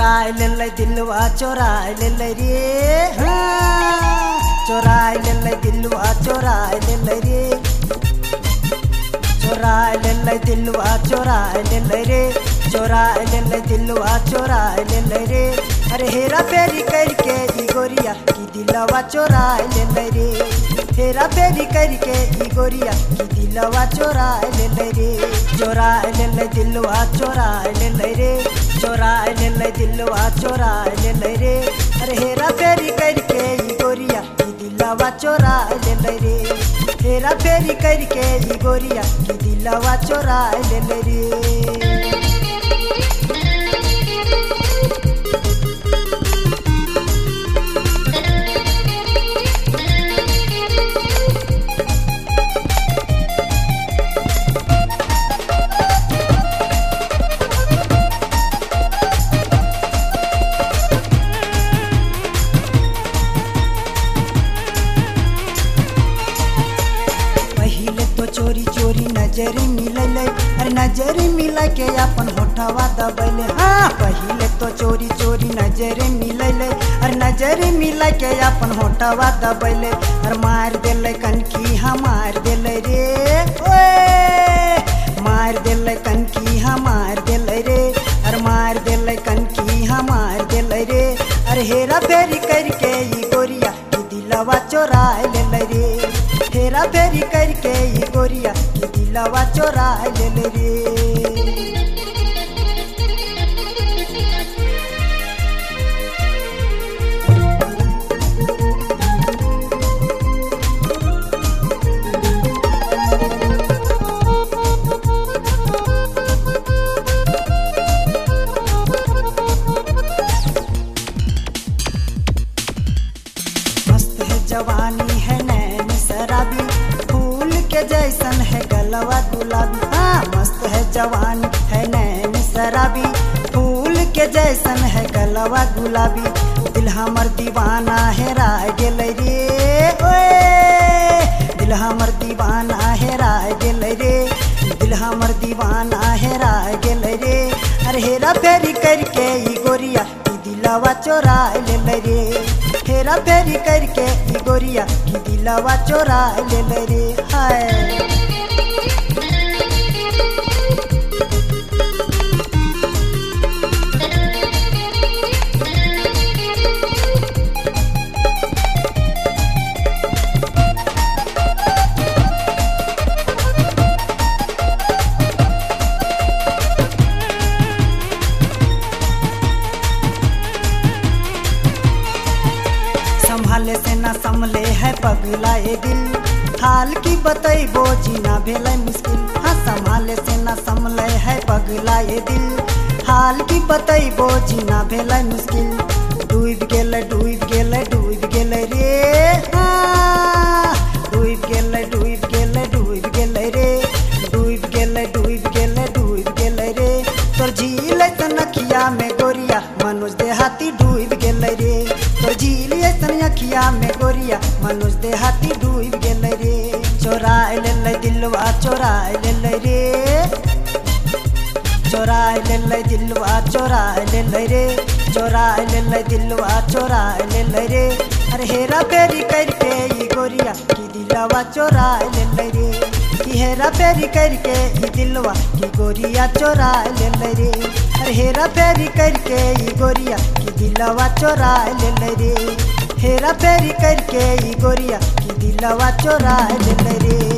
चोराय ले दिलवा चोराय ले रे हाँ चोराय ले दिलवा चोराय ले रे चोराय ले दिलवा चोराय ले रे चोराय ले दिलवा चोराय ले रे अरे हेरा फेरी करके ई गोरिया की दिलवा चोराय ले रे हेरा फेरी करके ई गोरिया की दिलवा चोराय ले रे चोराय ले दिलवा चोराय ले रे चोराय ले दिलवा चोराय ले रे अरे हेरा फेरी करके ई गोरिया की दिलवा चोराय ले रे हेरा फेरी करके ई गोरिया की दिलवा चोराय ले रे चोरी चोरी नजर मिलले अरे नजर मिला के अपन होठवा दबले हाँ पहले तो चोरी चोरी नजर मिलले अरे नजर मिला के अपन होठवा दबले अरे मार देले कनकी हाँ मार देले रे ओए मार देले कनकी हाँ मार देले रे अरे मार देले कनकी हाँ मार देले रे अरे हेरा फेरी करके ई गोरिया की दिलवा चोराय ले रे हेरा फेरी करके ई गोरिया की दिलवा चोराय ले रे मस्त है जवानी है नैन शराबी फूल के जैसन है गलवा गुलाबी हाँ मस्त है जवानी है नैन शराबी फूल के जैसन है गलवा गुलाबी दिल हमर दीवाना है राय गेल रे ओए दिल हमर दीवाना है राय गेल रे दिल हमर दीवाना है राय गेल रे अरे हेरा फेरी करके ई गोरिया की दिलवा चोराय ले रे हेरा फेरी करके ई गोरिया की दिलवा चोराय ले रे हाय संभाले से ना संभले है पगला ए दिल हाल की बतैबो जीना भेलै मुश्किल हाँ संभाले से ना संभले है पगला ए दिल हाल की बतैबो जीना भेलै मुश्किल डूब गेल डूब गेल डूब गेल रे हाँ डूब गेल डूब गेल डूब गेल रे डूब गेल डूब गेल डूब गेल रे तोर झील तनखिया में गोरिया मनोज देहाती डूब गेल रे तोर झील अखिया में गोरिया मनोज देहाती डूब गेल रे चोराय ले दिलवा चोराय ले रे चोराय ले दिलवा चोराय ले रे चोराय ले दिलवा चोराय ले रे अरे हेरा फेरी करके ई गोरिया की दिलवा चोराय ले रे की हेरा फेरी करके ई दिलवा की गोरिया चोराय ले रे अरे हेरा फेरी करके ई गोरिया की दिलवा चोराय ले रे हेरा फेरी करके ई गोरिया की दिलवा चोराय ले रे।